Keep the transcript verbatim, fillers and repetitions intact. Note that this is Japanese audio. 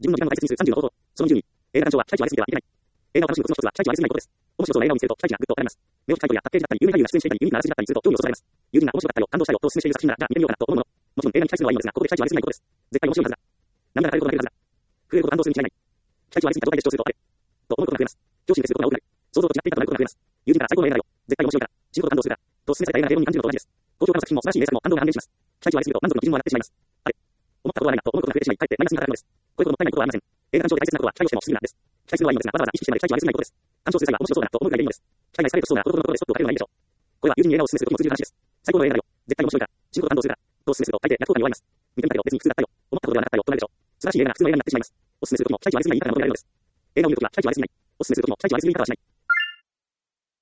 自分の時間の大切にするさんじゅうの方法。そのにじゅうに、映画鑑賞は期待値を上げすぎてはいけない。映画を楽しむコツの一つは期待値を上げすぎないことです。面白そうな映画を見つけると期待値がぐっと上がります。目を引くタイトルやパッケージだったり、有名俳優が出演していたり、ユニークなあらすじだったりすると興味をそそられます。友人が面白かったよ、感動したよとお勧めしている作品なら、じゃあ見てみようかなと思うもの。もちろん映画に期待するのはいいのですが、ここで期待値を上げすぎないことです。絶対面白いはずだ。涙が垂れることが出るはずだ。震えるほど感動するに違いない。期待値を上げすぎた状態で視聴するとあれと思うことが増えます。教師にすることが多くなる。想像と違っていたとなることが増えます。友人から最高の映画だよ。絶対面白いから。死ぬほど感動するから。と勧めされた映画が平凡に感じるのと同じです。高評価の作品も素晴らしい名作も感動が半減します。期待値を上げすぎると満足の基準も上がってしまいます。あれ思ったことはないなと思うことが増えてしまい、かえってマイナスに働くのです。こういうこともったいないことはありません。映画鑑賞で大切なことは期待をしてもしすぎるなです。期待するのはいいのですが、わざわざ意識してまで期待値を上げすぎないことです。鑑賞する際は面白そうだなと思うぐらいでいいのです。期待がエスカレートしそうな孤独のところでストップをかけるのはいいでしょう。これは友人に映画を勧めするときにも通じる話です。最高の映画だよ。絶対面白いから。死ぬほど感動するから。と勧めすると大抵逆効果に終わります。見てみたけど別に普通だったよ。思ったことではなかったよとなるでしょう。素晴らしい映画が普通の映画になってしまいます。お勧めするときも期待値を上げすぎない言い方の問題があるのです。映画を見るときは期待値を上げすぎない。お勧めするときも期待値を上げすぎない言い方はしない。